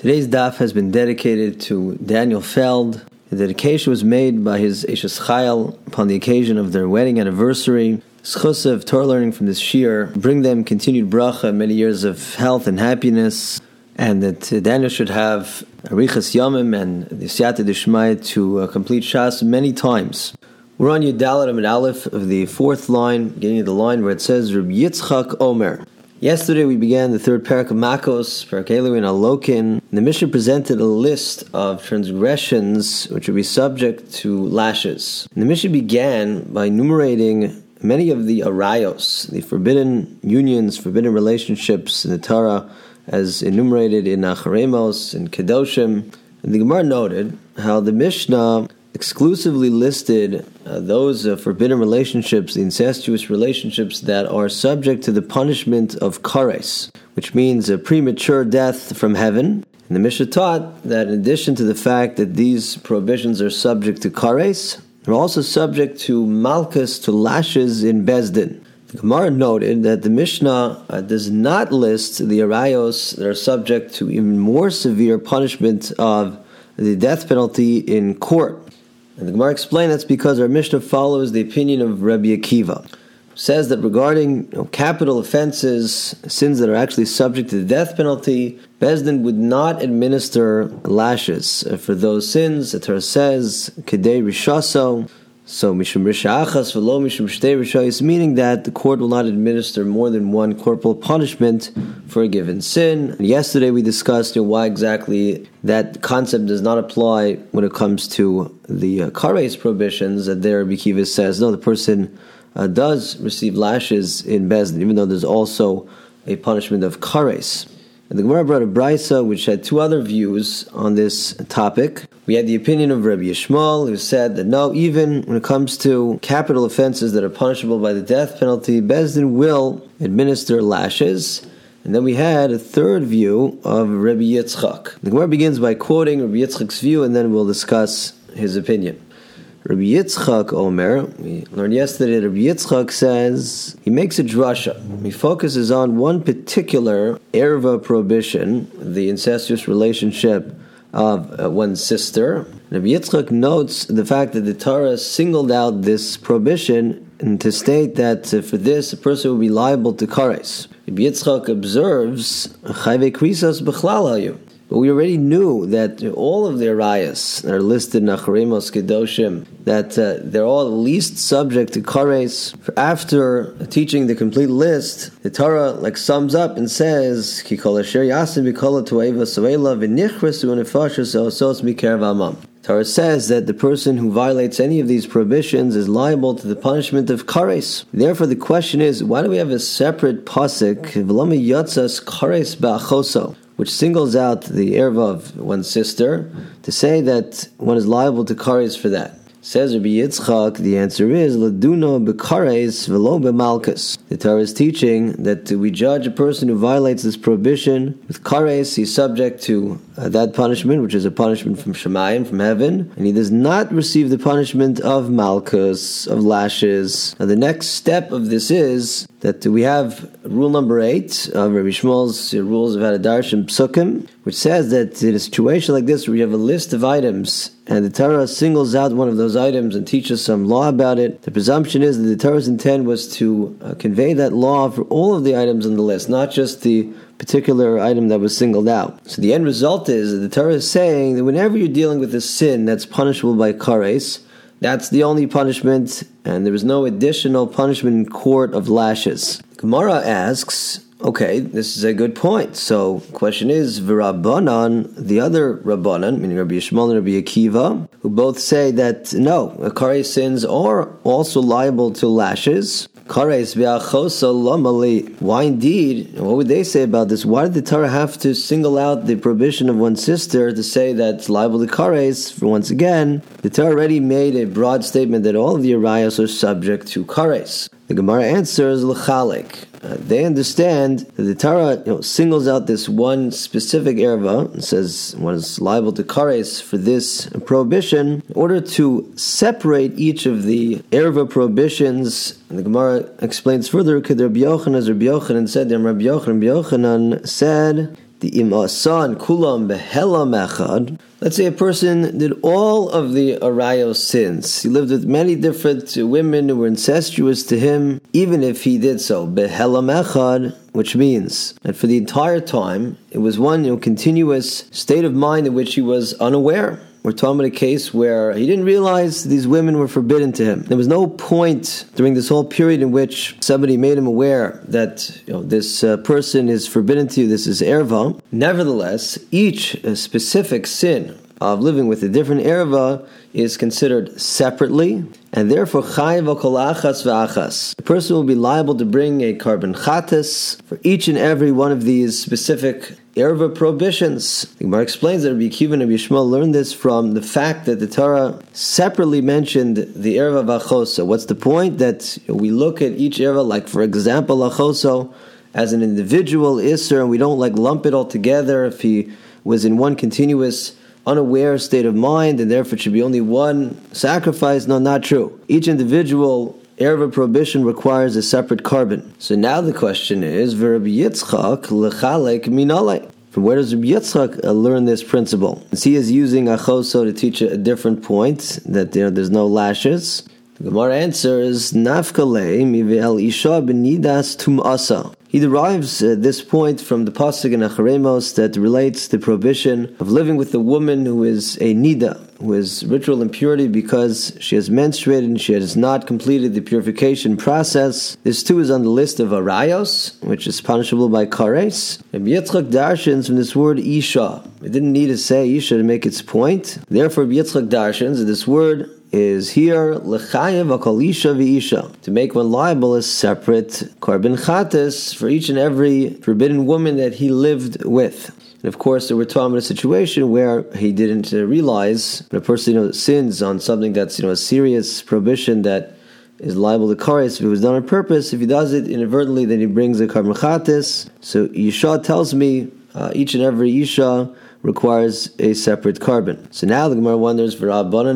Today's daf has been dedicated to Daniel Feld. The dedication was made by his Eshes Chayil upon the occasion of their wedding anniversary. Schus of Torah learning from this shir bring them continued bracha, many years of health and happiness, and that Daniel should have Arichas Yomim and the Siyata Dishmai to complete Shas many times. We're on Yudalet Amid Aleph of the fourth line, beginning of the line where it says Rabbi Yitzchak Omer. Yesterday we began the third parak of Makos, Parak Elu in Alokin. The Mishnah presented a list of transgressions which would be subject to lashes. And the Mishnah began by enumerating many of the arayos, the forbidden unions, forbidden relationships in the Torah, as enumerated in Acharemos and Kedoshim. And the Gemara noted how the Mishnah exclusively listed those forbidden relationships, the incestuous relationships that are subject to the punishment of kares, which means a premature death from heaven. And the Mishnah taught that in addition to the fact that these prohibitions are subject to kares, they're also subject to malchus, to lashes in Bezdin. The Gemara noted that the Mishnah does not list the arayos that are subject to even more severe punishment of the death penalty in court. And the Gemara explained that's because our Mishnah follows the opinion of Rabbi Akiva, who says that regarding capital offenses, sins that are actually subject to the death penalty, Bezdin would not administer lashes for those sins. The Torah says, Kedei Rishaso, so Mishum Risha Achas v'lo Mishum Shtei Rishayos, meaning that the court will not administer more than one corporal punishment for a given sin. And yesterday we discussed why exactly that concept does not apply when it comes to the kares prohibitions. That there Rabbi Akiva says, no, the person does receive lashes in Bezdin, even though there's also a punishment of kares. And the Gemara brought a brisa which had two other views on this topic. We had the opinion of Rabbi Yishmael, who said that no, even when it comes to capital offenses that are punishable by the death penalty, Bezdin will administer lashes. And then we had a third view of Rabbi Yitzchak. The Gemara begins by quoting Rabbi Yitzchak's view, and then we'll discuss his opinion. Rabbi Yitzchak Omer, we learned yesterday that Rabbi Yitzchak says, he makes a drasha. He focuses on one particular erva prohibition, the incestuous relationship of one's sister. Rabbi Yitzchak notes the fact that the Torah singled out this prohibition and to state that for this a person will be liable to kares. Rabbi Yitzchak observes, Chayve Krisas B'chlal Hayu. But we already knew that all of the arayas that are listed in Acharemos Kedoshim, that they're all at least subject to kares. After teaching the complete list, the Torah sums up and says, Ki kol asher yasim b'kol ha'toeva so'ela v'nichresu nefashos ha'osos mikerav amam. Torah says that the person who violates any of these prohibitions is liable to the punishment of kares. Therefore, the question is, why do we have a separate pasuk, v'lo miyatzas kares ba'achoso, which singles out the erva of one's sister, to say that one is liable to kares for that? Says Rabbi Yitzchak, the answer is, Laduno b'kares v'lo b'malchus. The Torah is teaching that we judge a person who violates this prohibition with kares. He's subject to that punishment, which is a punishment from Shemayim, from heaven, and he does not receive the punishment of malchus, of lashes. Now the next step of this is that we have rule number 8 of Rabbi Shmuel's rules of Hadarshan Psukim, which says that in a situation like this where you have a list of items and the Torah singles out one of those items and teaches some law about it, the presumption is that the Torah's intent was to convey that law for all of the items on the list, not just the particular item that was singled out. So the end result is that the Torah is saying that whenever you're dealing with a sin that's punishable by kares, that's the only punishment, and there is no additional punishment in court of lashes. Gemara asks, okay, this is a good point. So the question is, V'Rabbanan, the other Rabbanan, meaning Rabbi Yishmael and Rabbi Akiva, who both say that no, kares sins are also liable to lashes. Kares v'achosa lamali. Why indeed? What would they say about this? Why did the Torah have to single out the prohibition of one's sister to say that it's liable to kares? For once again, the Torah already made a broad statement that all of the arayos are subject to kares. The Gemara answers l'chalik. They understand that the Torah singles out this one specific erva and says one is liable to kares for this prohibition in order to separate each of the erva prohibitions. And the Gemara explains further, Rabbi Yochanan said, Rabbi Yochanan said, the imasan kulam behelam echad. Let's say a person did all of the arayos sins. He lived with many different women who were incestuous to him, even if he did so behelam echad, which means that for the entire time, it was one continuous state of mind in which he was unaware. We're talking about a case where he didn't realize these women were forbidden to him. There was no point during this whole period in which somebody made him aware that this person is forbidden to you, this is erva. Nevertheless, each specific sin of living with a different erva is considered separately, and therefore chayav kol achas v'achas. The person will be liable to bring a carbon chatas for each and every one of these specific erva prohibitions. The Gemara explains that Rabbi Akiva and Rabbi Yishmael learned this from the fact that the Torah separately mentioned the erva v'achoso. What's the point? That we look at each erva, like for example achoso, as an individual isser, and we don't lump it all together if he was in one continuous unaware state of mind, and therefore it should be only one sacrifice. No, not true. Each individual erva prohibition requires a separate carbon. So now the question is, Rabbi Yitzchak lechalek minalei. From where does Rabbi Yitzchak learn this principle? Since he is using achoso to teach a different point, that there's no lashes. The Gemara answer is nafkalei mivel isha benidas tumasa. He derives this point from the pasuk in Acharemos that relates the prohibition of living with a woman who is a nida, who is ritual impurity because she has menstruated and she has not completed the purification process. This too is on the list of arayos, which is punishable by kares. And Yitzchak darshans from this word isha. It didn't need to say isha to make its point. Therefore, Yitzchak darshans, this word is here lechayev akol isha v'isha, to make one liable as separate carbon chatas for each and every forbidden woman that he lived with. And of course, we're talking about a situation where he didn't realize when a person sins on something that's a serious prohibition that is liable to kares. If it was done on purpose, if he does it inadvertently, then he brings a carbon chatas. So Yisha tells me each and every isha requires a separate carbon. So now the Gemara wonders, why don't the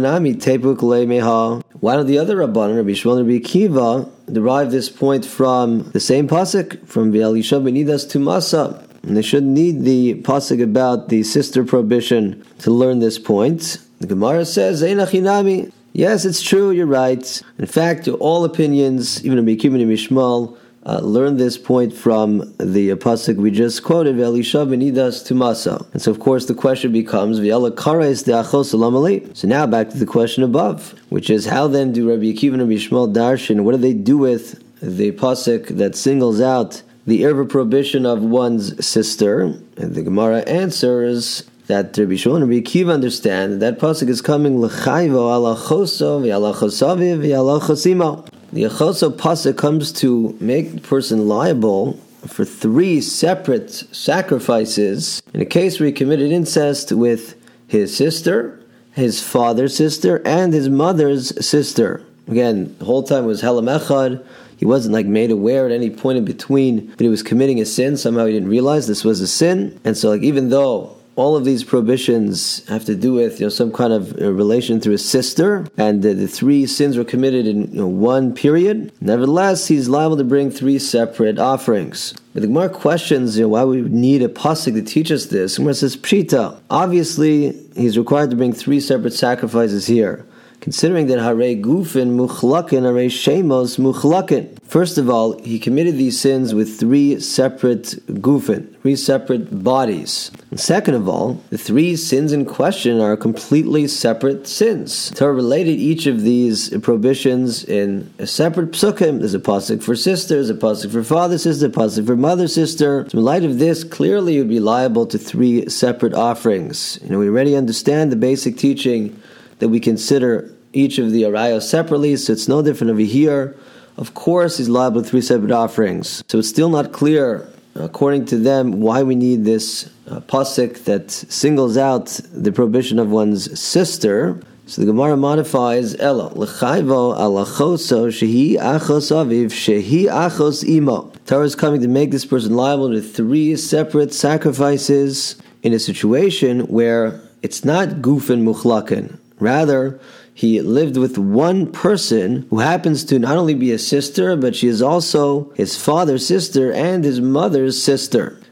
other Rabbanan, Rabbi Yishmael and Rabbi Akiva, derive this point from the same pasuk, from V'al Isha benidas tumasa? And they shouldn't need the pasuk about the sister prohibition to learn this point. The Gemara says, Einachinami. Yes, it's true, you're right. In fact, to all opinions, even Rabbi Akiva and Rabbi Yishmael learned this point from the pasuk we just quoted, V'elisha benidas tumasa. And so, of course, the question becomes, V'yala kares de'achos alamali. So now back to the question above, which is, how then do Rabbi Akiva and Rabbi Yishmael darshan? What do they do with the pasuk that singles out the erva prohibition of one's sister? And the Gemara answers that Rabbi Yishmael and Rabbi Akiva understand that pasuk is coming l'chayvo ala choso v'ala chosavi v'ala chosimo. The achoso pasuk comes to make the person liable for 3 separate sacrifices in a case where he committed incest with his sister, his father's sister, and his mother's sister. Again, the whole time it was helam echad. He wasn't made aware at any point in between that he was committing a sin. Somehow he didn't realize this was a sin. And so even though all of these prohibitions have to do with some kind of relation through his sister, and the 3 sins were committed in one period, nevertheless he's liable to bring 3 separate offerings. But the Gemara questions why we need a pasuk to teach us this. The Gemara says pshita. Obviously he's required to bring 3 separate sacrifices here, considering that Harei Gufin Muchlakin, Harei Shemos Muchlakin. First of all, he committed these sins with 3 separate Gufin, 3 separate bodies. And second of all, the 3 sins in question are completely separate sins. Torah related each of these prohibitions in a separate psukim. There's a pasuk for sisters, a pasuk for father sister, a pasuk for mother sister. So in light of this, clearly you would be liable to 3 separate offerings. We already understand the basic teaching that we consider each of the arayos separately, so it's no different over here. Of course, he's liable to 3 separate offerings. So it's still not clear, according to them, why we need this pasuk that singles out the prohibition of one's sister. So the Gemara modifies Ella l'chayvo alachoso shehi achos aviv shehi achos imo. Torah is coming to make this person liable to 3 separate sacrifices in a situation where it's not gufin muchlakin. Rather, he lived with one person who happens to not only be a sister, but she is also his father's sister and his mother's sister.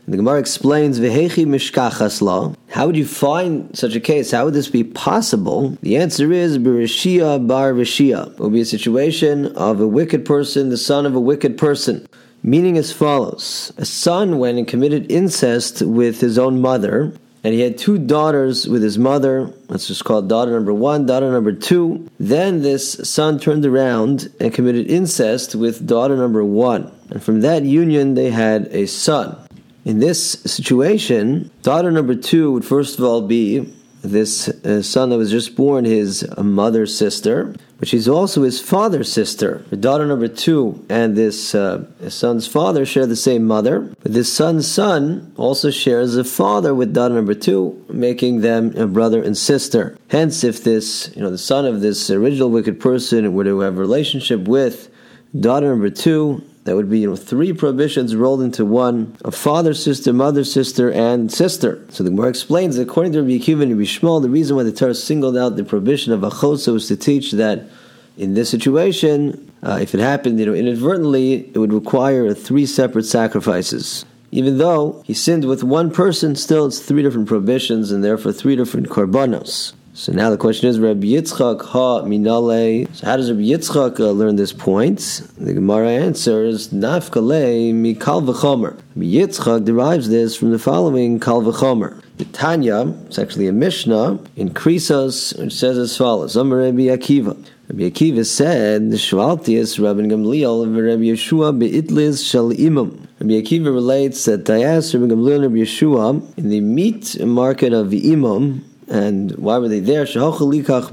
The Gemara explains, V'hechi mishkachas la. How would you find such a case? How would this be possible? The answer is, Bereshia bar Reshia. It will be a situation of a wicked person, the son of a wicked person. Meaning as follows. A son went and committed incest with his own mother, and he had 2 daughters with his mother. Let's just call it daughter number 1, daughter number 2. Then this son turned around and committed incest with daughter number 1. And from that union, they had a son. In this situation, daughter number 2 would first of all be this son that was just born, his mother's sister, but she's also his father's sister. The daughter number 2 and this son's father share the same mother, but this son's son also shares a father with daughter number 2, making them a brother and sister. Hence, if this, the son of this original wicked person were to have a relationship with daughter number 2, that would be 3 prohibitions rolled into one: a father, sister, mother, sister, and sister. So the Gemara explains that according to Rabbi Akiva and Rabbi Shmuel, the reason why the Torah singled out the prohibition of achosa was to teach that in this situation, if it happened inadvertently, it would require 3 separate sacrifices. Even though he sinned with one person, still it's 3 different prohibitions and therefore 3 different korbanos. So now the question is, Rabbi Yitzchak ha minale. So how does Rabbi Yitzchak learn this point? The Gemara answers, nafkale mi kal v'chomer. Rabbi Yitzchak derives this from the following kal v'chomer. The Tanya, it's actually a Mishnah, in Krisos, which says as follows, Amar Rabbi Akiva. Rabbi Akiva said, Shvaltius Rabbi Gamliel v'Rabbi Yeshua be'itlis shel imam. Rabbi Akiva relates that I asked Rabbi Gamliel and Rabbi Yeshua in the meat market of the imam. And why were they there? They'd gone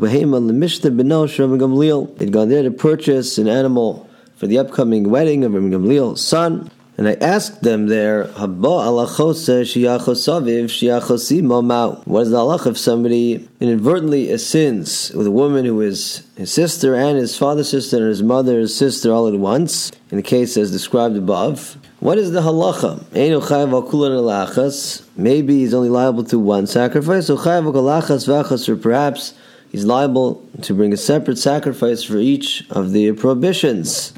there to purchase an animal for the upcoming wedding of Rabbi Gamliel's son. And I asked them there, what is the halach if somebody inadvertently sins with a woman who is his sister and his father's sister and his mother's sister all at once, in the case as described above? What is the halacha? Maybe he's only liable to one sacrifice, or perhaps he's liable to bring a separate sacrifice for each of the prohibitions.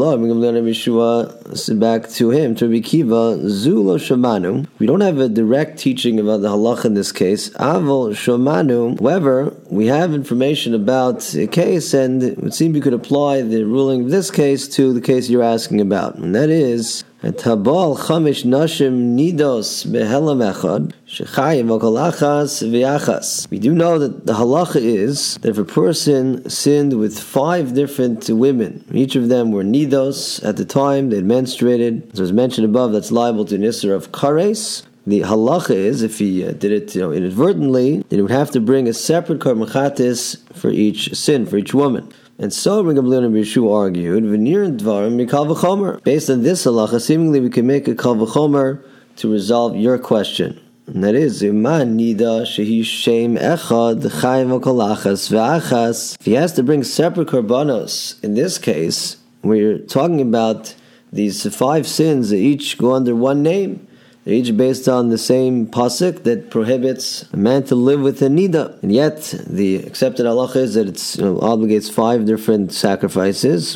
Said back to him, to Rabbi Akiva, Zulo Shamanu. We don't have a direct teaching about the halacha in this case. Avol Shamanu. However, we have information about a case, and it would seem we could apply the ruling of this case to the case you're asking about. And that is, Tabal Chamish Nashim Nidos Behelam Echad Shechayim Okolachas V'Yachas. We do know that the halacha is that if a person sinned with 5 different women, each of them were Nidos at the time they'd menstruated, as was mentioned above, that's liable to an Isser of Kares. The halacha is, if he did it inadvertently, then he would have to bring a separate korban chatis for each sin, for each woman. And so Rabbi Gamliel and Rabbi Yeshua argued, "V'nir dvarim mikal v'chomer." Based on this halacha, seemingly we can make a kal v'chomer to resolve your question, and that is, "Iman nida shehi shem echad chayim v'kolachas v'achas." If he has to bring separate korbanos, in this case, we're talking about these 5 sins that each go under one name. They're each based on the same pasuk that prohibits a man to live with a nida. And yet, the accepted halacha is that it obligates 5 different sacrifices.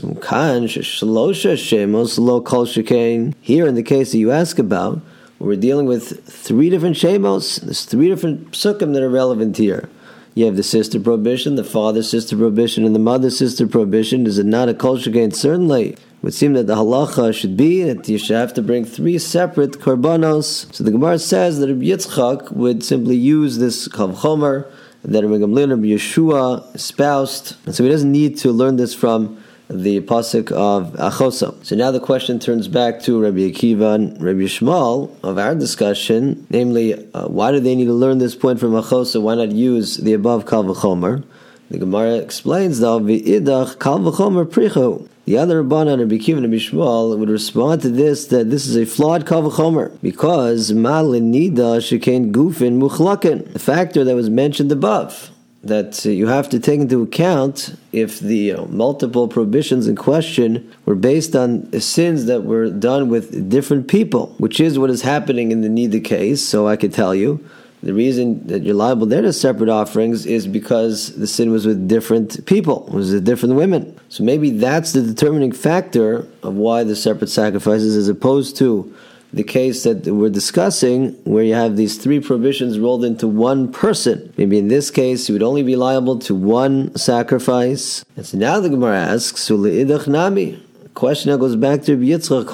Here, in the case that you ask about, we're dealing with 3 different shemos. There's 3 different psukim that are relevant here. You have the sister prohibition, the father's sister prohibition, and the mother's sister prohibition. Is it not a kol shekain? Certainly. It would seem that the halacha should be that you should have to bring 3 separate korbanos. So the Gemara says that Rabbi Yitzchak would simply use this kal v'chomer that Rabbi Gamliel and Rabbi Yeshua espoused. And so he doesn't need to learn this from the pasuk of Achosa. So now the question turns back to Rabbi Akiva and Rabbi Shmuel of our discussion, namely, why do they need to learn this point from Achosa? Why not use the above kal v'chomer? The Gemara explains, though, v'idach kal v'chomer prichu. The other Rabbanan, Rabbi Akiva and Rabbi Shmuel, would respond to this that this is a flawed kal v'chomer, because malin nida shekain gufin muchlakin, the factor that was mentioned above, that you have to take into account if the multiple prohibitions in question were based on sins that were done with different people, which is what is happening in the nida case. So I could tell you, the reason that you're liable there to separate offerings is because the sin was with different people, it was with different women. So maybe that's the determining factor of why the separate sacrifices, as opposed to the case that we're discussing, where you have these three prohibitions rolled into one person. Maybe in this case, you would only be liable to one sacrifice. And so now the Gemara asks, "Uleidach nami." Question that goes back to Rabbi Yitzchak,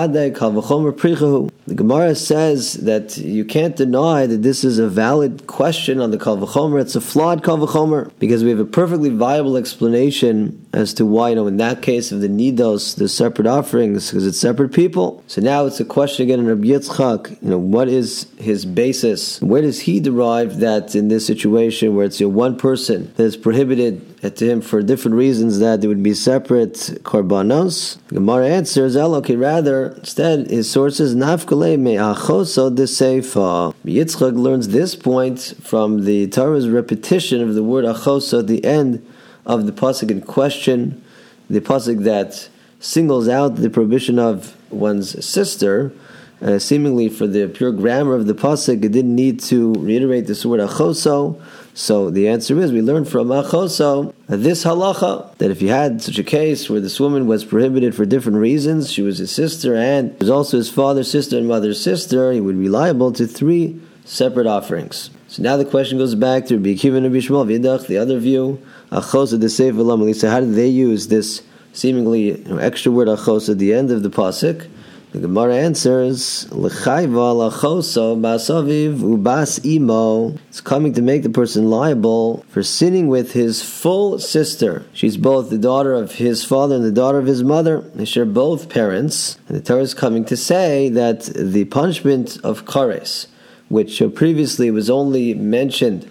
the Gemara says that you can't deny that this is a valid question on the Kal V'chomer. It's a flawed Kal V'chomer, because we have a perfectly viable explanation as to why, in that case of the Nidos, the separate offerings, because it's separate people. So now it's a question again in Rabbi Yitzchak, what is his basis? Where does he derive that in this situation where it's one person that is prohibited to him for different reasons that there would be separate korbanos? The Gemara answers, rather, instead, his source is nafkale me'achoso de seifa. Yitzchak learns this point from the Torah's repetition of the word achoso at the end of the pasuk in question, the pasuk that singles out the prohibition of one's sister. Seemingly for the pure grammar of the pasuk, it didn't need to reiterate this word achoso. So the answer is, we learn from achoso this halacha, that if you had such a case where this woman was prohibited for different reasons, she was his sister and was also his father's sister and mother's sister, he would be liable to three separate offerings. So now the question goes back to Rabbi Akiva and Rabbi Shmuel V'idach, the other view, achosa de seif v'lam elisa. How did they use this seemingly extra word achosa at the end of the pasuk? The Gemara answers, L'chayva l'achoso ba'asaviv u'bas imo. It's coming to make the person liable for sinning with his full sister. She's both the daughter of his father and the daughter of his mother. They share both parents. And the Torah is coming to say that the punishment of kares, which previously was only mentioned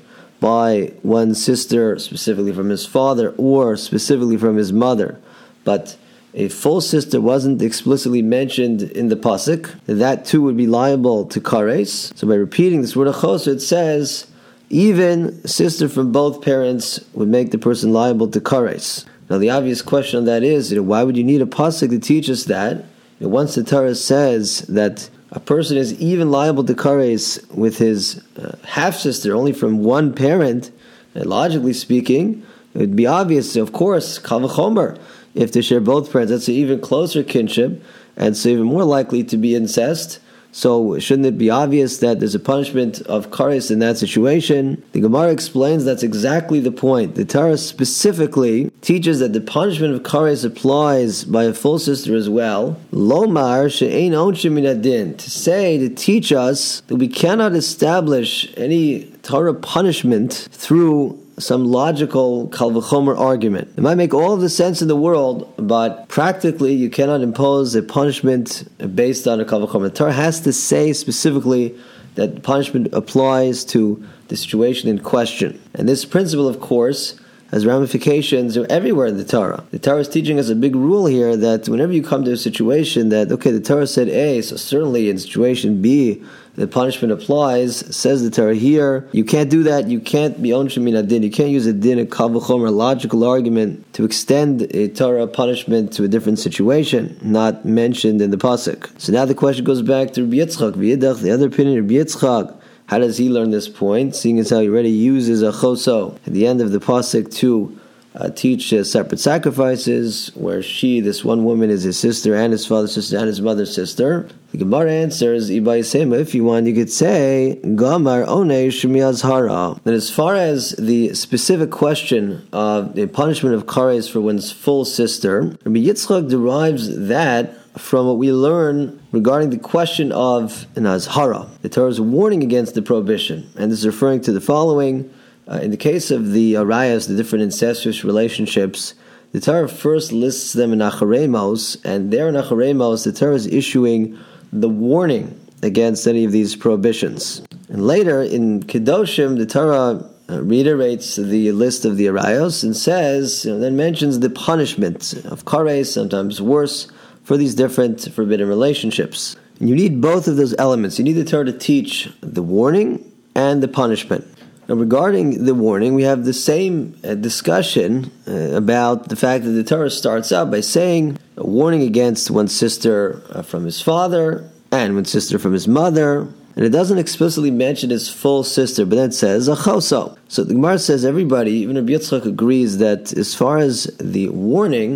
by one sister, specifically from his father, or specifically from his mother, but a full sister wasn't explicitly mentioned in the pasuk, that too would be liable to kares. So by repeating this word achos, it says even sister from both parents would make the person liable to kares. Now the obvious question on that is, why would you need a pasuk to teach us that? Once the Torah says that a person is even liable to kares with his half-sister only from one parent, logically speaking, it would be obvious, of course, kal v'chomer. If they share both parents, that's an even closer kinship, and so even more likely to be incest. So shouldn't it be obvious that there's a punishment of kares in that situation? The Gemara explains that's exactly the point. The Torah specifically teaches that the punishment of kares applies by a full sister as well. Lomar she'ein onshim min hadin, to teach us that we cannot establish any Torah punishment through some logical kal v'chomer argument. It might make all of the sense in the world, but practically you cannot impose a punishment based on a kal v'chomer. The Torah has to say specifically that punishment applies to the situation in question. And this principle, of course, has ramifications everywhere in the Torah. The Torah is teaching us a big rule here that whenever you come to a situation that, the Torah said A, so certainly in situation B, the punishment applies, says the Torah here, you can't do that, you can't be onshim min hadin, you can't use a din, a kal v'chomer, logical argument to extend a Torah punishment to a different situation, not mentioned in the pasuk. So now the question goes back to Rabbi Yitzchak, V'idach, the other opinion, Rabbi Yitzchak. How does he learn this point? Seeing as how he already uses a choso at the end of the pasuk to teach separate sacrifices, where this one woman is his sister and his father's sister and his mother's sister. The Gemara answers, if you want, you could say, Gamar onesh mi'azhara. That as far as the specific question of the punishment of kares for one's full sister, Rabbi Yitzchak derives that from what we learn regarding the question of an azhara. The Torah is warning against the prohibition, and this is referring to the following. In the case of the arayas, the different incestuous relationships, the Torah first lists them in Acharemos, and there in Acharemos, the Torah is issuing the warning against any of these prohibitions. And later in Kedoshim, the Torah reiterates the list of the arayos and says, then mentions the punishment of kares, sometimes worse, for these different forbidden relationships. And you need both of those elements. You need the Torah to teach the warning and the punishment. Now, regarding the warning, we have the same discussion about the fact that the Torah starts out by saying a warning against one's sister from his father and one's sister from his mother, and it doesn't explicitly mention his full sister, but then it says achoso. So the Gemara says everybody, even Rabbi Yitzchak, agrees that as far as the warning,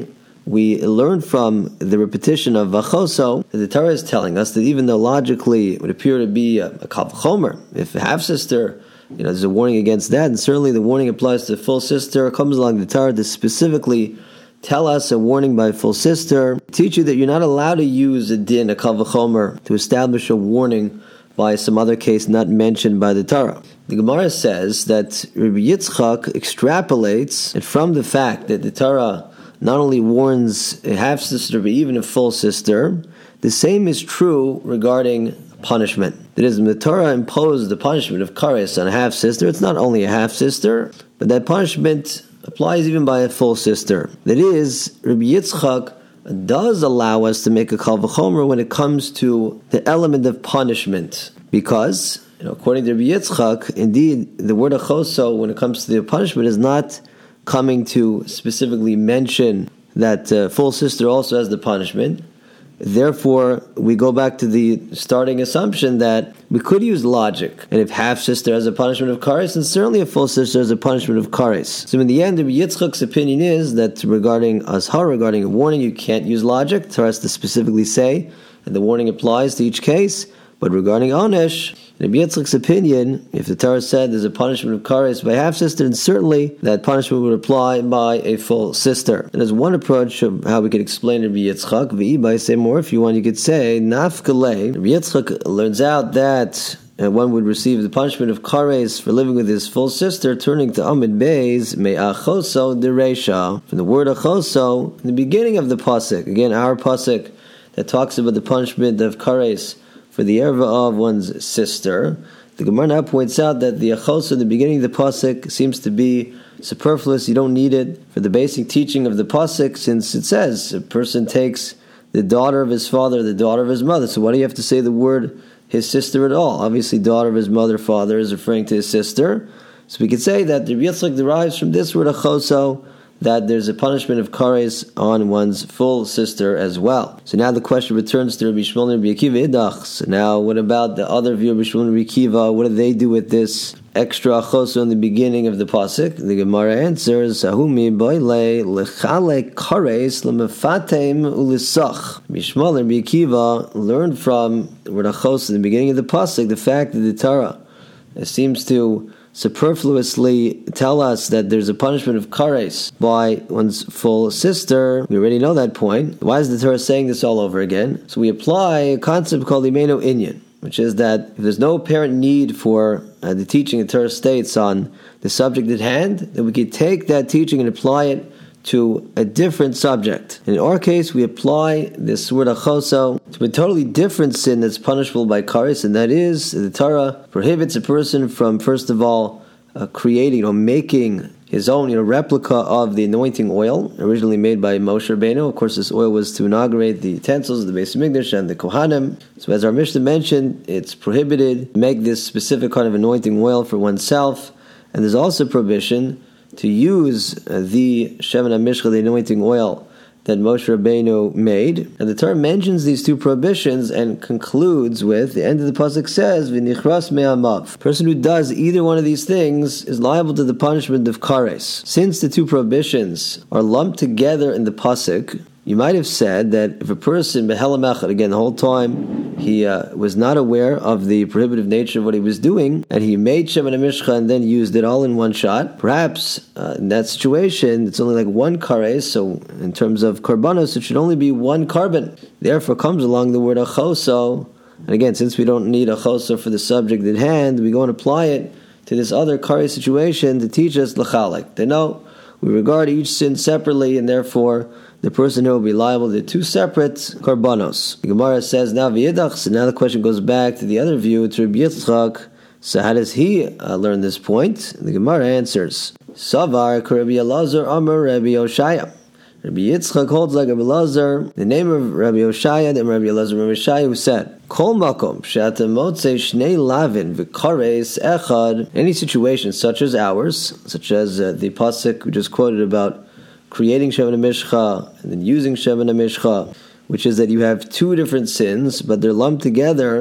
we learn from the repetition of Vachoso that the Torah is telling us that even though logically it would appear to be a Kal V'chomer, if a half-sister, there's a warning against that, and certainly the warning applies to a full sister, comes along the Torah to specifically tell us a warning by a full sister, teach you that you're not allowed to use a din, a Kal V'chomer, to establish a warning by some other case not mentioned by the Torah. The Gemara says that Rabbi Yitzchak extrapolates it from the fact that the Torah not only warns a half-sister, but even a full sister. The same is true regarding punishment. That is, when the Torah imposed the punishment of kares on a half-sister, it's not only a half-sister, but that punishment applies even by a full sister. That is, Rabbi Yitzchak does allow us to make a Kal V'chomer when it comes to the element of punishment. Because, according to Rabbi Yitzchak, indeed, the word achoso, when it comes to the punishment, is not coming to specifically mention that full sister also has the punishment. Therefore, we go back to the starting assumption that we could use logic. And if half-sister has a punishment of kares, then certainly a full sister has a punishment of kares. So in the end, Rabbi Yitzchak's opinion is that regarding ashar, regarding a warning, you can't use logic. The Torah has to specifically say, and the warning applies to each case. But regarding onesh, in Rabbi Yitzchak's opinion, if the Torah said there's a punishment of kares by half-sister, then certainly that punishment would apply by a full sister. And there's one approach of how we could explain Rabbi Yitzchak. V'ibai, say more if you want, you could say, nafkalei. Rabbi Yitzchak learns out that one would receive the punishment of kares for living with his full sister, turning to Amid Beis, me'achoso dereisha, from the word achoso, in the beginning of the pasuk. Again, our pasuk that talks about the punishment of kares for the erva of one's sister. The Gemara now points out that the achoso in the beginning of the pasuk seems to be superfluous. You don't need it for the basic teaching of the pasuk, since it says a person takes the daughter of his father, the daughter of his mother. So why do you have to say the word his sister at all? Obviously, daughter of his mother, father is referring to his sister. So we could say that the Rabbi Yitzchak derives from this word achoso that there's a punishment of kares on one's full sister as well. So now the question returns to Rabbi Shmuel and Rabbi Akiva idach. So now what about the other view of Rabbi Shmuel and Rabbi Akiva? What do they do with this extra achoso in the beginning of the pasuk? The Gemara answers, Ahumi boile lechale kares lemefatem ulisach. Rabbi Shmuel and Rabbi Akiva learned from the word achoso in the beginning of the pasuk the fact that the Torah seems to superfluously tell us that there's a punishment of kares by one's full sister. We already know that point. Why is the Torah saying this all over again? So we apply a concept called imenu inyan, which is that if there's no apparent need for the teaching the Torah states on the subject at hand, then we could take that teaching and apply it to a different subject. In our case, we apply this word achoso to a totally different sin that's punishable by kares, and that is the Torah prohibits a person from, first of all, creating or making his own replica of the anointing oil, originally made by Moshe Rabbeinu. Of course, this oil was to inaugurate the utensils of the Beis Hamikdash and the Kohanim. So as our Mishnah mentioned, it's prohibited to make this specific kind of anointing oil for oneself, and there's also prohibition to use the Shemen HaMishcha, the anointing oil that Moshe Rabbeinu made. And the Torah mentions these two prohibitions and concludes with, the end of the pasuk says, V'nichras me'amav. Person who does either one of these things is liable to the punishment of kares. Since the two prohibitions are lumped together in the pasuk, you might have said that if a person, behelamechad, again, the whole time he was not aware of the prohibitive nature of what he was doing, and he made Shemen HaMishcha and then used it all in one shot, perhaps in that situation, it's only like one kares, so in terms of karbanos, it should only be one carbon. Therefore comes along the word achoso, and again, since we don't need achoso for the subject at hand, we go and apply it to this other kares situation to teach us l'chalek. They know we regard each sin separately, and therefore the person who will be liable to two separate karbanos. The Gemara says now v'yidach. So now the question goes back to the other view, to Rabbi Yitzchak. So how does he learn this point? The Gemara answers, Savar Rabbi Elazar Amar Rabbi Oshaya. Rabbi Yitzchak holds like Rabbi Elazar, the name of Rabbi Oshaya, the Rabbi Elazar Rabbi Oshaya, who said, Kol makom she'ata motzei shnei lavin v'kares echad. Any situation such as ours, such as the pasuk we just quoted about creating Shemen HaMishcha and then using Shemen HaMishcha, which is that you have two different sins, but they're lumped together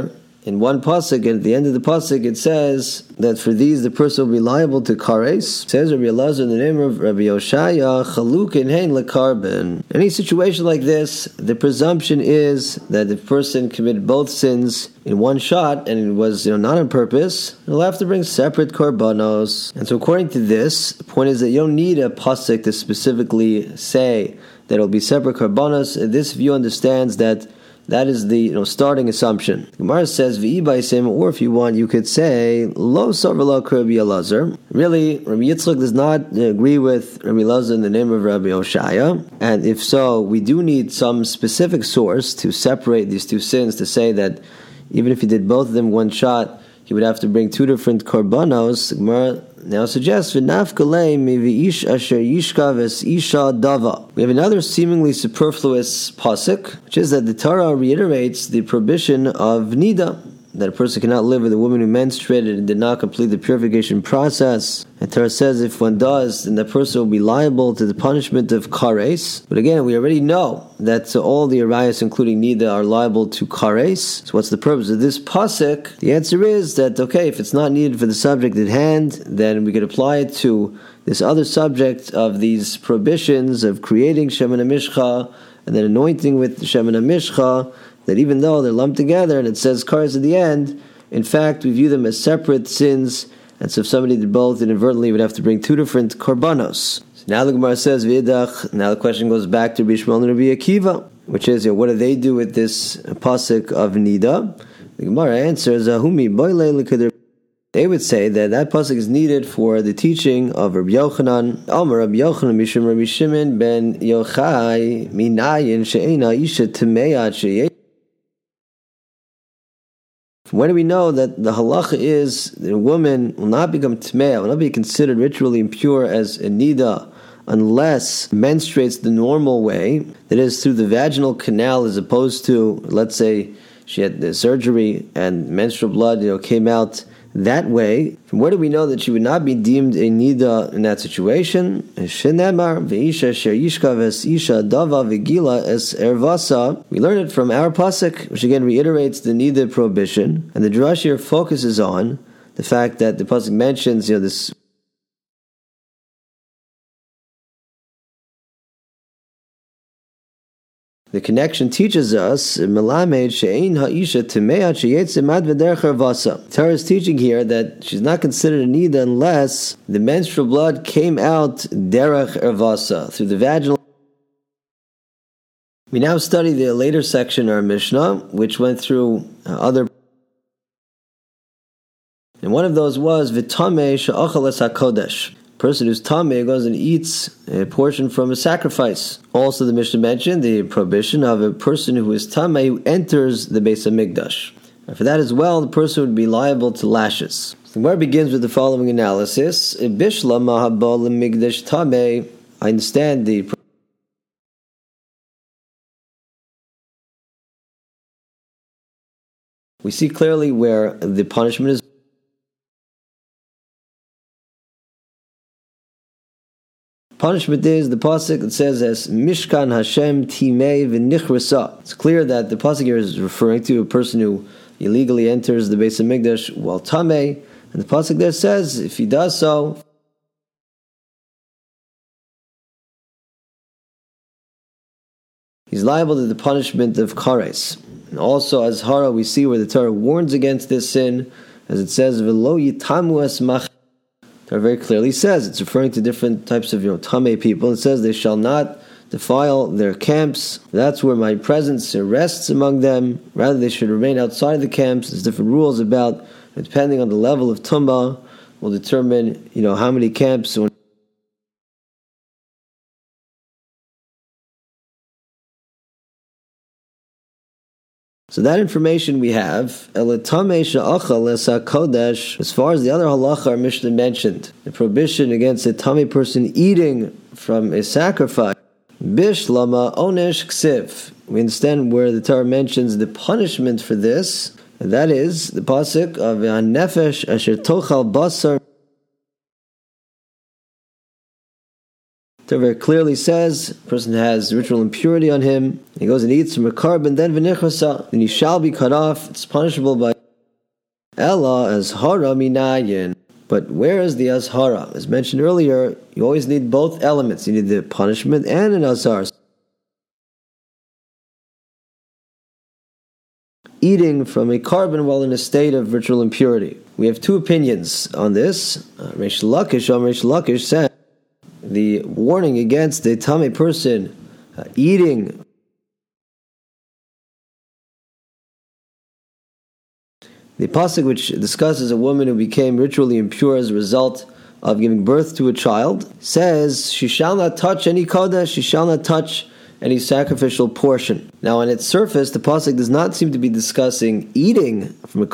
in one pasuk, at the end of the pasuk, it says that for these the person will be liable to kares. It says Rabbi Elazar in the name of Rabbi Yoshaya, chalukin hein lekarbon. Any situation like this, the presumption is that the person committed both sins in one shot, and it was not on purpose. He'll have to bring separate korbanos. And so, according to this, the point is that you don't need a pasuk to specifically say that it'll be separate korbanos. This view understands that is the starting assumption. Gemara says v'ibaisim, or if you want, you could say lo savar Rabbi Elazar. Really, Rabbi Yitzchak does not agree with Rabbi Elazar in the name of Rabbi Oshaya, and if so, we do need some specific source to separate these two sins, to say that even if he did both of them one shot, he would have to bring two different korbanos. Gemara now suggests v'nafkalei mivi'ish asher yishka v'isha dava. We have another seemingly superfluous pasuk, which is that the Torah reiterates the prohibition of nida, that a person cannot live with a woman who menstruated and did not complete the purification process. And Torah says if one does, then the person will be liable to the punishment of kares. But again, we already know that all the arayos, including nida, are liable to kares. So what's the purpose of this pasuk? The answer is that, okay, if it's not needed for the subject at hand, then we could apply it to this other subject of these prohibitions of creating Shemen HaMishcha and then anointing with Shemen HaMishcha, that even though they're lumped together and it says kares at the end, in fact we view them as separate sins, and so if somebody did both, inadvertently would have to bring two different korbanos. So now the Gemara says v'idach. Now the question goes back to Rabbi Shmuel and Rabbi Akiva, which is what do they do with this pasuk of nida? The Gemara answers ahumi boile l'keder. They would say that pasuk is needed for the teaching of Rabbi Yochanan. Amar Rabbi Yochanan mishum Rabbi Shimon ben Yochai minayin she'ena isha tmeya she'yeh. When do we know that the halacha is that a woman will not become tmeya, will not be considered ritually impure as a nida, unless menstruates the normal way, that is through the vaginal canal, as opposed to, let's say, she had the surgery and menstrual blood came out that way? From where do we know that she would not be deemed a nida in that situation? We learn it from our pasuk, which again reiterates the nida prohibition, and the drash here focuses on the fact that the pasuk mentions this. The connection teaches us, Melamed she'ein ha'isha temeat she'yetzeh mad v'derech ervasa. Torah is teaching here that she's not considered a nida unless the menstrual blood came out derech ervasa, through the vaginal. We now study the later section of our Mishnah, which went through other. And one of those was v'tameh she'achal es hakodesh. Person who's tameh goes and eats a portion from a sacrifice. Also, the Mishnah mentioned the prohibition of a person who is tameh who enters the Beis HaMikdash. And for that as well, the person would be liable to lashes. So the Gemara begins with the following analysis: Bishla mahabal lemikdash tameh. I understand the. We see clearly where the punishment is. Punishment is the pasuk that says as Mishkan Hashem Timei v'nichrasa. It's clear that the pasuk here is referring to a person who illegally enters the Beis HaMikdash while tamei, and the pasuk there says if he does so, he's liable to the punishment of kares. And also as hara we see where the Torah warns against this sin, as it says v'lo yitamu es mach. It very clearly says it's referring to different types of tamei people. It says they shall not defile their camps. That's where my presence rests among them. Rather, they should remain outside the camps. There's different rules about, depending on the level of tumah, will determine how many camps. So that information we have, as far as the other halacha our Mishnah mentioned, the prohibition against a tamei person eating from a sacrifice, bishlama onesh ksiv. We understand where the Torah mentions the punishment for this, and that is the pasuk of nefesh asher tochal basar. It very clearly says a person has ritual impurity on him, he goes and eats from a carbon, then v'nichrasa, then he shall be cut off. It's punishable by Ella azhara minayin. But where is the azhara? As mentioned earlier, you always need both elements. You need the punishment and an azhar. Eating from a carbon while in a state of ritual impurity. We have two opinions on this. Reish Lakish said the warning against the Tameh person eating the pasuk which discusses a woman who became ritually impure as a result of giving birth to a child says she shall not touch any kodesh, she shall not touch any sacrificial portion. Now, on its surface, the pasuk does not seem to be discussing eating from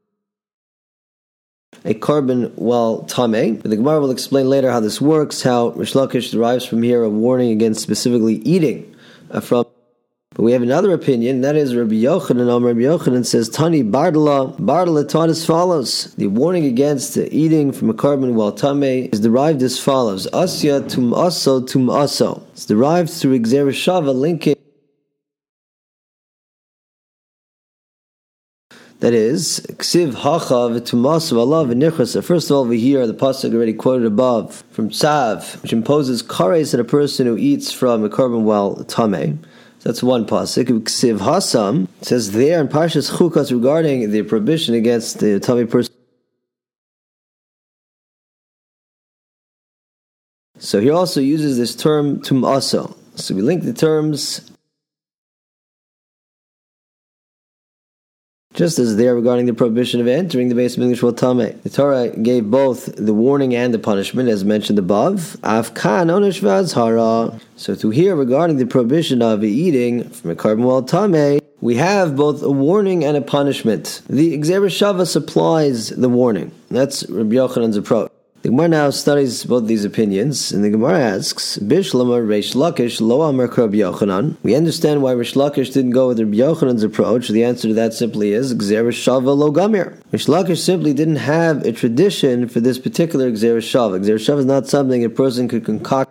a carbon while tameh. But the Gemara will explain later how this works, how Rish Lakish derives from here a warning against specifically eating from. But we have another opinion, and that is Rabbi Yochanan. Rabbi Yochanan says, Tani Bardala taught as follows. The warning against eating from a carbon while tameh is derived as follows. Asya tum aso. It's derived through Gzera Shava, linking. That is, Ksiv Hacha v'tumasu Allah v'nichras. First of all, we hear the pasuk already quoted above from Tzav, which imposes kares on a person who eats from a carbon while tameh. That's one pasuk. Ksiv Hasam says there in Parshas Chukas regarding the prohibition against the tameh person. So he also uses this term tumaso. So we link the terms just as there regarding the prohibition of entering the base of English while tameh. The Torah gave both the warning and the punishment, as mentioned above. Afkan onesh v'azhara. So to here regarding the prohibition of eating from a carbon while tameh, we have both a warning and a punishment. The Gzera Shava supplies the warning. That's Rabbi Yochanan's approach. The Gemara now studies both these opinions, and the Gemara asks, Bishlama Reish Lakish lo amar Rabbi Yochanan. We understand why Reish Lakish didn't go with Rabbi Yochanan's approach. The answer to that simply is Gzera Shava lo gamir. Reish Lakish simply didn't have a tradition for this particular Gzera Shava. Gzera Shava is not something a person could concoct.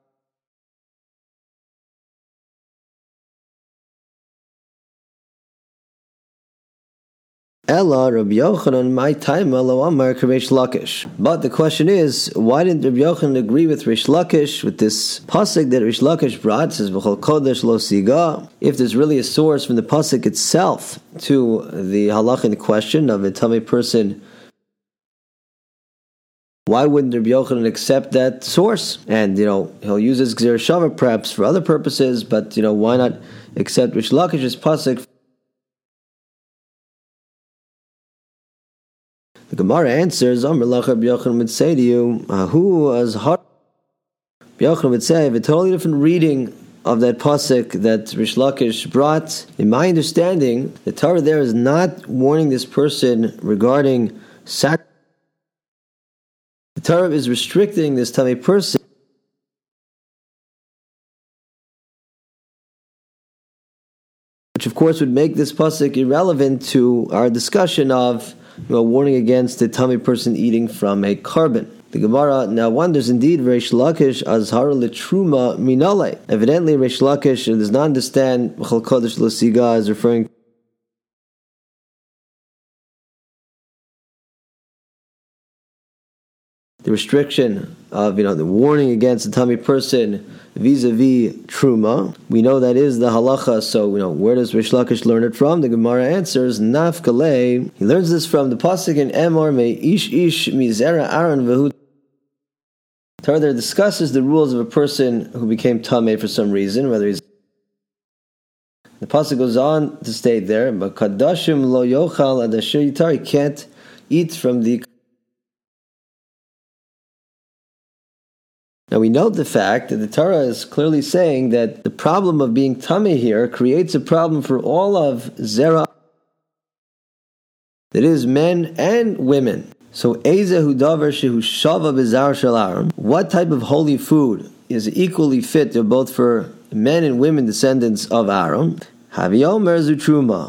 Ella Rabbi Yochanan my time lo amar Reish Lakish. But the question is, why didn't Rabbi Yochanan agree with Reish Lakish with this pasuk that Reish Lakish brought? It says v'chol kodesh lo siga. If there's really a source from the pasuk itself to the halach in question of a tameh person, why wouldn't Rabbi Yochanan accept that source? And he'll use his Gzera Shava perhaps for other purposes, but why not accept Reish Lakish's pasuk? The Gemara answers, Amr Lach Rabbi Yochanan would say to you, who as hot? Rabbi Yochanan would say, I have a totally different reading of that pasuk that Rish Lakish brought. In my understanding, the Torah there is not warning this person regarding sacrifice. The Torah is restricting this tameh person which of course would make this pasuk irrelevant to our discussion of warning against the tameh person eating from a carbon. The Gemara now wonders, indeed, Reish Lakish azhar letruma minale. Evidently, Reish Lakish does not understand v'chol kodesh lo siga as referring the restriction of the warning against the tameh person vis-a-vis truma. We know that is the halacha. So where does Reish Lakish learn it from? The Gemara answers nafkalei. He learns this from the pasuk in Emor me ish mizera Aaron vehu. Torah there discusses the rules of a person who became tameh for some reason, whether he's. The pasuk goes on to state there, but kadashim lo yochal adashir yitar. He can't eat from the. Now we note the fact that the Torah is clearly saying that the problem of being tameh here creates a problem for all of zera, that is, men and women. So, Ezehu davar shehu shava bezar shel Aaron. What type of holy food is equally fit both for men and women descendants of Aaron? Haviomer zu truma.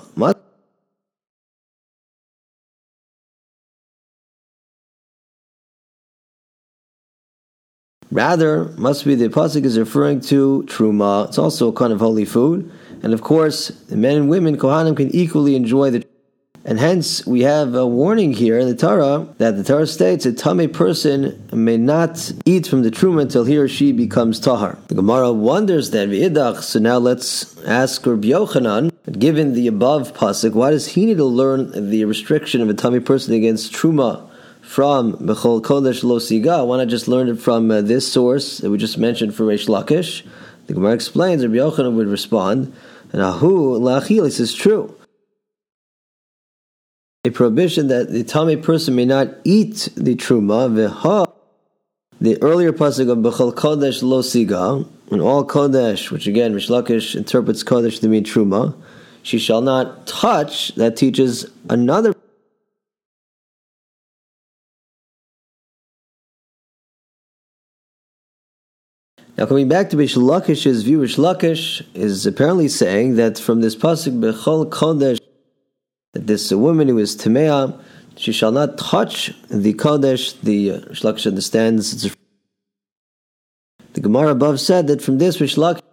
Rather, must be the pasuk is referring to truma. It's also a kind of holy food, and of course, the men and women Kohanim can equally enjoy the. And hence, we have a warning here in the Torah that the Torah states a tamei person may not eat from the truma until he or she becomes tahar. The Gemara wonders then, v'idach, so now let's ask Rabbi Yochanan, given the above pasuk, why does he need to learn the restriction of a tamei person against truma from Bechol Kodesh Lo Siga? Why not just learn it from this source that we just mentioned for Reish Lakish? The Gemara explains, Rabbi Yochanan would respond, and Ahu La'achil, this is true. A prohibition that the tamei person may not eat the truma, v'ha, the earlier pasuk of Bechol Kodesh Lo Siga, and all Kodesh, which again Reish Lakish interprets Kodesh to mean truma, she shall not touch, that teaches another. Now coming back to Reish Lakish's view, Reish Lakish is apparently saying that from this pasuk Bechol Kodesh, that this woman who is Tameah, she shall not touch the Kodesh. The Reish Lakish understands. The Gemara above said that from this Reish Lakish,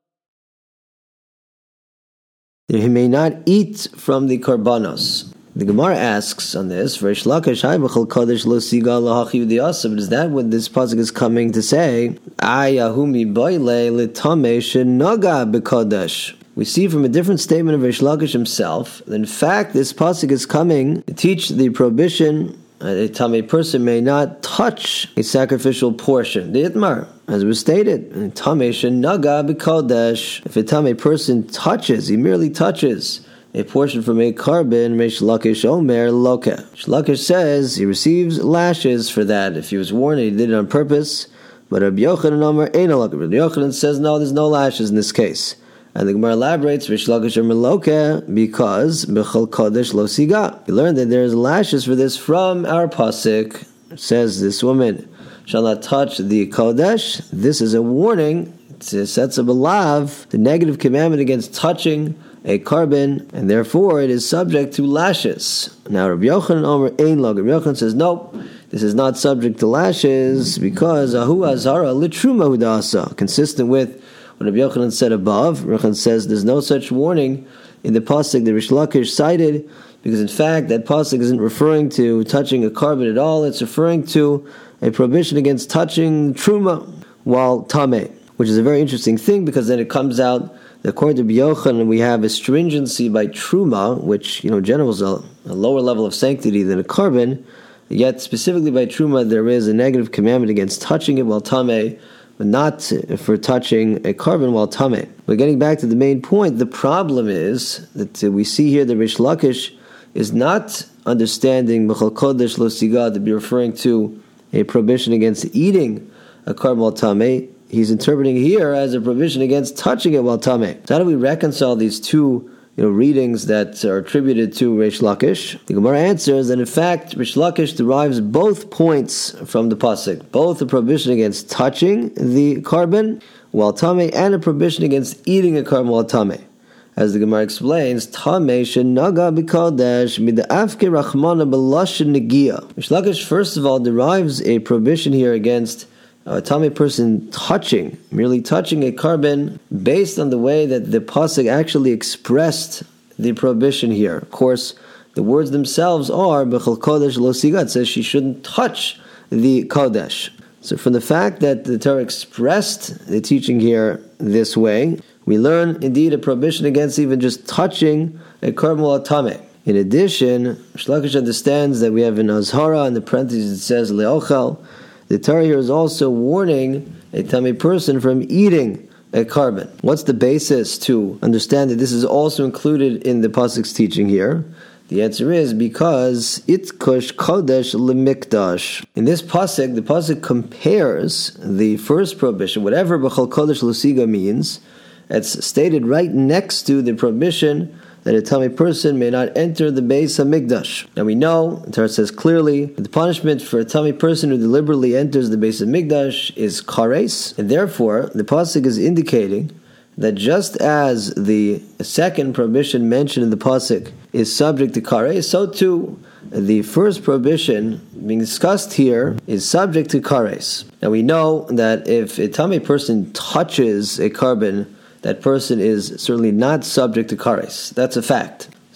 he may not eat from the Karbanos. The Gemara asks on this, Reish Lakish, Kodesh lo siga lahachi v'diasa, but is that what this pasuk is coming to say? Ayahumi boile l'tamei shenaga b'kodesh. We see from a different statement of Reish Lakish himself that in fact this pasuk is coming to teach the prohibition a tamei person may not touch a sacrificial portion. The Itmar, as was stated, tamei shenaga b'kodesh. If a tamei person touches, he merely touches a portion from a carbon, Reish Lakish Omer Loke. Reish Lakish says he receives lashes for that if he was warned and he did it on purpose. But Rabbi Yochanan Omer Ein Loke. Rabbi Yochanan says no, there's no lashes in this case. And the Gemara elaborates, Reish Lakish Omer Loke, because Bechol Kodesh Lo Siga. We learned that there's lashes for this from our pasuk. It says this woman shall not touch the Kodesh. This is a warning. It sets up a lav, the negative commandment against touching a carbon, and therefore it is subject to lashes. Now Rabbi Yochanan Omer Ein Log. Rabbi Yochanan says, nope, this is not subject to lashes because Ahu Azara Litruma Hudasa, consistent with what Rabbi Yochanan said above. Rabbi Yochanan says there's no such warning in the pasuk that Reish Lakish cited, because in fact that pasuk isn't referring to touching a carbon at all. It's referring to a prohibition against touching truma while tamei, which is a very interesting thing, because then it comes out that according to Rabbi Yochanan we have a stringency by truma, which in general is a lower level of sanctity than a carbon, yet specifically by truma there is a negative commandment against touching it while tamei, but not for touching a carbon while tamei. But getting back to the main point, the problem is that we see here that Reish Lakish is not understanding Bechol Kodesh Lo Siga to be referring to a prohibition against eating a carbon while tamei. He's interpreting here as a prohibition against touching it while tamei. So how do we reconcile these two readings that are attributed to Reish Lakish? The Gemara answers that in fact Reish Lakish derives both points from the pasuk, both a prohibition against touching the carbon while tamei and a prohibition against eating a carbon while tamei. As the Gemara explains, tamei shenaga b'kodesh mid'afke rachmana b'lashon negia. Reish Lakish first of all derives a prohibition here against a tamei person merely touching a carbon, based on the way that the pasuk actually expressed the prohibition here. Of course, the words themselves are Bechol Kodesh Lo Siga. It says she shouldn't touch the Kodesh. So from the fact that the Torah expressed the teaching here this way, we learn indeed a prohibition against even just touching a carbon while tamei. In addition, Reish Lakish understands that we have an azhara in the parentheses. It says leochel. The Torah here is also warning a tamei person from eating a carbon. What's the basis to understand that this is also included in the pasuk's teaching here? The answer is because itkush kodesh lemikdash. In this pasuk, the pasuk compares the first prohibition, whatever b'chol kodesh lusiga means, it's stated right next to the prohibition that a tamei person may not enter the Beis HaMikdash. Now we know, the Torah says clearly, that the punishment for a tamei person who deliberately enters the Beis HaMikdash is kares, and therefore the pasuk is indicating that just as the second prohibition mentioned in the pasuk is subject to kares, so too the first prohibition being discussed here is subject to kares. Now we know that if a tamei person touches a carbon, that person is certainly not subject to kares. That's a fact.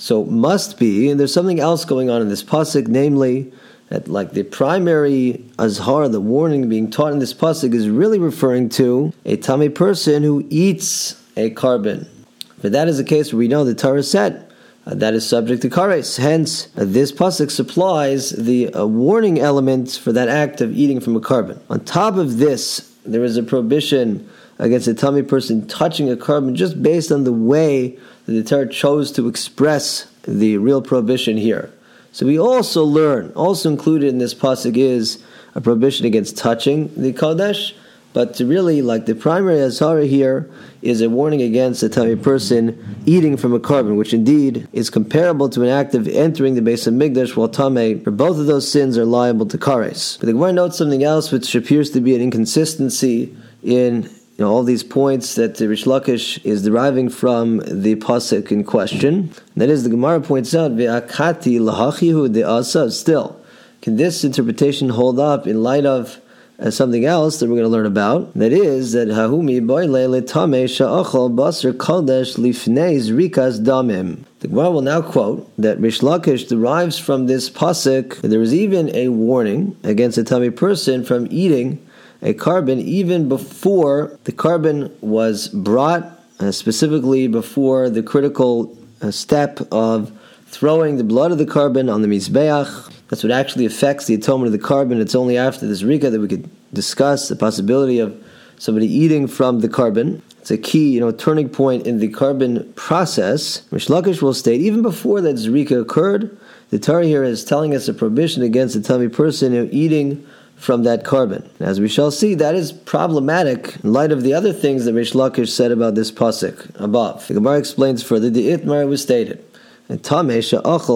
So must be, and there's something else going on in this pasuk, namely that like the primary azhar, the warning being taught in this pasuk is really referring to a tamei person who eats a carbon. But that is the case where we know the Torah said that is subject to kares. Hence, this pasuk supplies the warning element for that act of eating from a carbon. On top of this, there is a prohibition against a tamei person touching a carbon just based on the way that the Torah chose to express the real prohibition here. So we also learn, also included in this pasuk is a prohibition against touching the kodesh, but to really, like the primary azhara here, is a warning against a tamei person eating from a carbon, which indeed is comparable to an act of entering the Beis Hamikdash while tamei. For both of those sins are liable to kares. But the Gemara notes something else which appears to be an inconsistency in all these points that Rish Lakish is deriving from the pasuk in question. That is, the Gemara points out, Ve'akati lahachihu de'asa. Still, can this interpretation hold up in light of something else that we're going to learn about? That is, that hahumi boile letame sha'achol basar kodesh lifnei zrikas damim. The Gemara will now quote that Rish Lakish derives from this pasuk that there was even a warning against a tamei person from eating a carbon even before the carbon was brought, specifically before the critical step of throwing the blood of the carbon on the mizbeach. That's what actually affects the atonement of the carbon. It's only after this rika that we could discuss the possibility of somebody eating from the carbon. It's a key, turning point in the carbon process. Rish Lakish will state, even before that zrika occurred, the Torah here is telling us a prohibition against a tamei person eating from that carbon. As we shall see, that is problematic in light of the other things that Rish Lakish said about this pasuk above. The Gemara explains further, the itmar was stated, regarding a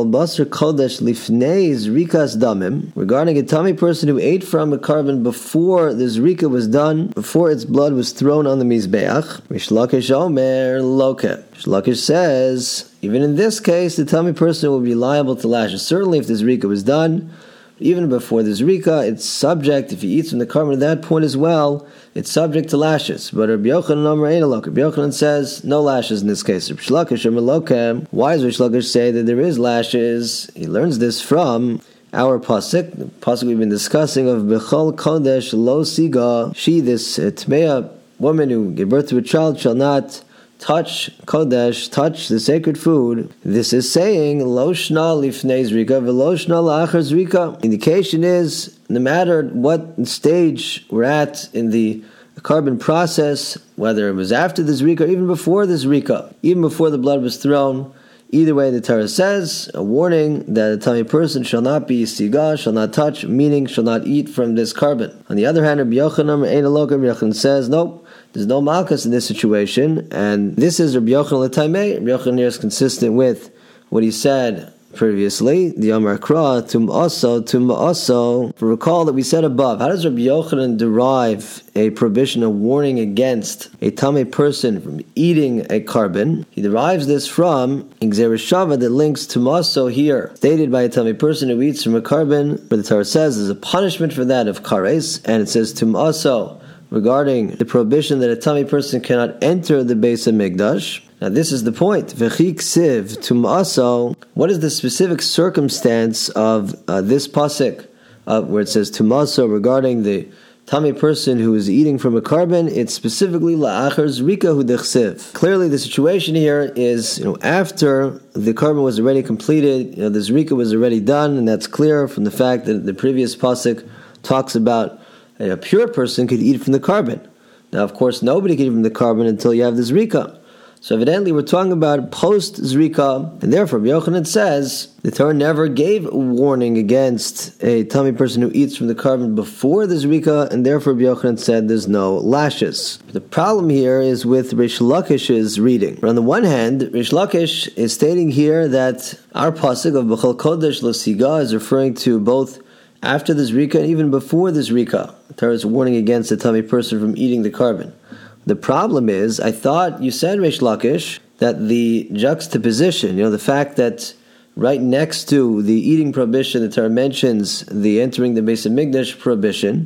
tamei person who ate from a carbon before the zrika was done, before its blood was thrown on the mizbeach. Rish Lakish omer loke. Rish Lakish says, even in this case, the tamei person will be liable to lashes. Certainly if the zrika was done even before the zrika, it's subject, if he eats from the carbon at that point as well, it's subject to lashes. But Rabbi Yochanan says no lashes in this case. Why does Rish Lakish say that there is lashes? He learns this from our pasuk, the pasuk we've been discussing of Bechol Kodesh Lo Siga. She, this Tmeya woman who gave birth to a child, shall not touch Kodesh, touch the sacred food. This is saying Lo Shna Lifnei Zrika V'Lo Shna La'achar Zrika. Indication is, no matter what stage we're at in the carbon process, whether it was after the Zrika or even before the Zrika, even before the blood was thrown, either way the Torah says, a warning that a tamei person shall not be siga, shall not touch, meaning shall not eat from this carbon. On the other hand, Rabbi Yochanan says, nope, there's no malchus in this situation, and this is Rabbi Yochanan l'taimei. Rabbi Yochanan here is consistent with what he said previously, the Amar Kra, tum also. Recall that we said above, how does Rabbi Yochanan derive a prohibition, a warning against a tamei person from eating a carbon? He derives this from Gzeira Shava that links tum also here, stated by a tamei person who eats from a carbon, where the Torah says there's a punishment for that of kares, and it says tum also regarding the prohibition that a tamei person cannot enter the Beis Hamikdash. Now this is the point. V'chi ksiv tumaso. What is the specific circumstance of this pasuk where it says tumaso regarding the tamei person who is eating from a carbon? It's specifically la'achar zrika hu dechsiv. Clearly, the situation here is after the carbon was already completed. The zrika was already done, and that's clear from the fact that the previous pasuk talks about a pure person could eat from the carbon. Now, of course, nobody can eat from the carbon until you have the zrika. So evidently we're talking about post-zrika, and therefore Yochanan says the Torah never gave a warning against a tamei person who eats from the carbon before the zrika, and therefore Yochanan said there's no lashes. The problem here is with Rish Lakish's reading. On the one hand, Rish Lakish is stating here that our pasuk of B'chol Kodesh Lo Siga is referring to both after the zrika and even before the zrika. The Torah is warning against a tamei person from eating the carbon. The problem is, I thought you said, Rish Lakish, that the juxtaposition, the fact that right next to the eating prohibition, the Torah mentions the entering the Beis Hamikdash prohibition,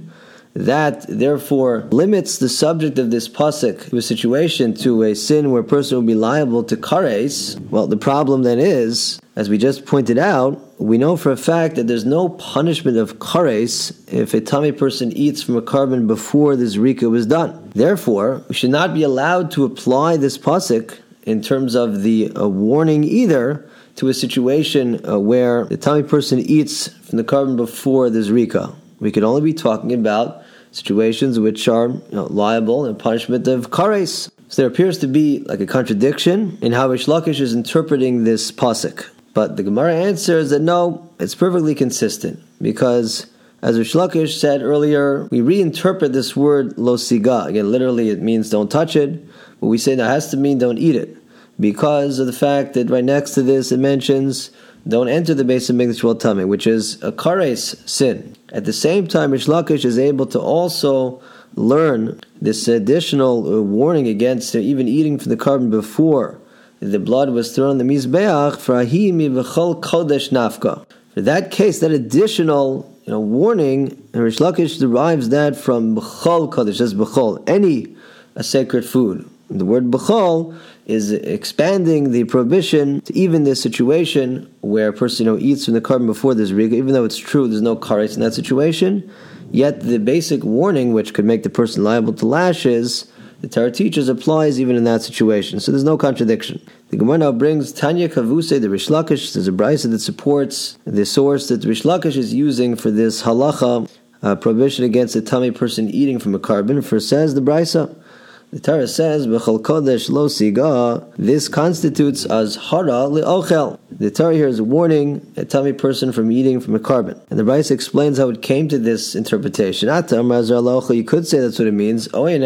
that therefore limits the subject of this pasuk to a situation, to a sin where a person will be liable to kares. Well, the problem then is, as we just pointed out, we know for a fact that there's no punishment of kares if a tummy person eats from a carbon before the zrika was done. Therefore, we should not be allowed to apply this pasuk in terms of the warning either to a situation where the tummy person eats from the carbon before the zrika. We could only be talking about situations which are liable in punishment of kares. So there appears to be like a contradiction in how Rish Lakish is interpreting this pasuk. But the Gemara answers that no, it's perfectly consistent, because as Rish Lakish said earlier, we reinterpret this word lo siga. Again, literally it means don't touch it, but we say that has to mean don't eat it, because of the fact that right next to this it mentions don't enter the base of Mikdash while tummy, which is a kares sin. At the same time, Rish Lakish is able to also learn this additional warning against even eating from the carbon before the blood was thrown on the mizbeach. For that case, that additional warning, Rish Lakish derives that from b'chol kodesh. That's b'chol, any sacred food. The word b'chol is expanding the prohibition to even this situation where a person eats from the carbon before there's riga, even though it's true there's no kares in that situation, yet the basic warning which could make the person liable to lashes, the Torah teaches, applies even in that situation. So there's no contradiction. The Gemara now brings Tanya Kavuse, the Rish Lakish. There's a brisa that supports the source that Rish Lakish is using for this halacha, prohibition against a tummy person eating from a carbon. For says the brisa, the Torah says, "B'chol kodesh lo siga." This constitutes as hara le'ochel. The Torah here is warning a tummy person from eating from a carbon, and the Brisa explains how it came to this interpretation. You could say that's what it means.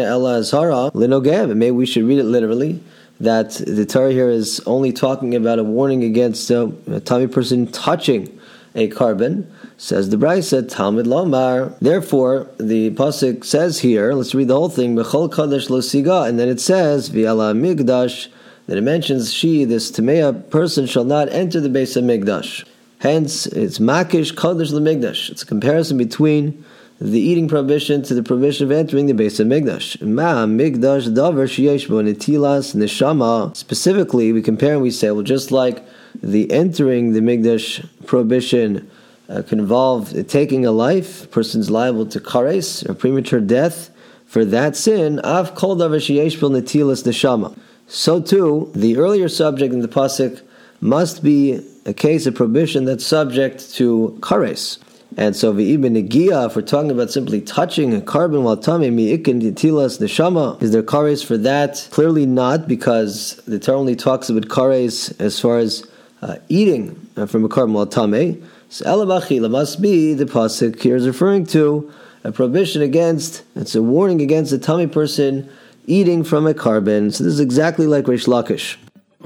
Maybe we should read it literally, that the Torah here is only talking about a warning against a tummy person touching a carbon. Says the Brisa, Talmud Lomar. Therefore, the pasuk says here, let's read the whole thing, B'chol Kadesh Lo Siga, and then it says, V'ala Migdash, that it mentions this Tameya person shall not enter the base of Migdash. Hence, it's Makish Kadesh Le Migdash. It's a comparison between the eating prohibition to the prohibition of entering the base of Migdash. Ma Migdash Davar Sheyesh Bo Netilas Neshama. Specifically, we compare and we say, well, just like the entering the Migdash prohibition can involve taking a life, a person's liable to kares, or premature death, for that sin, av kol davar sheyesh bo netilas neshama. So too, the earlier subject in the pasuk must be a case of prohibition that's subject to kares. And so v'ibn negia, if we're talking about simply touching a carbon while tummy, mi'ikin netilas neshama, is there kares for that? Clearly not, because the Torah only talks about kares as far as eating from a carbon while tummy. So elabachila must be, the pasuk here is referring to a prohibition against, it's a warning against a tummy person eating from a carbon. So this is exactly like Rish Lakish.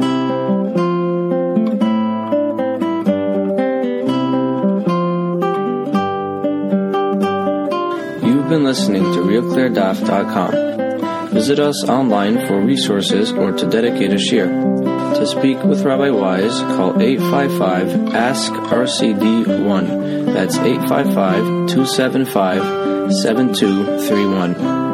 You've been listening to RealClearDaf.com. Visit us online for resources or to dedicate a shiur. To speak with Rabbi Wise, call 855-ASK-RCD1. That's 855-275-7231.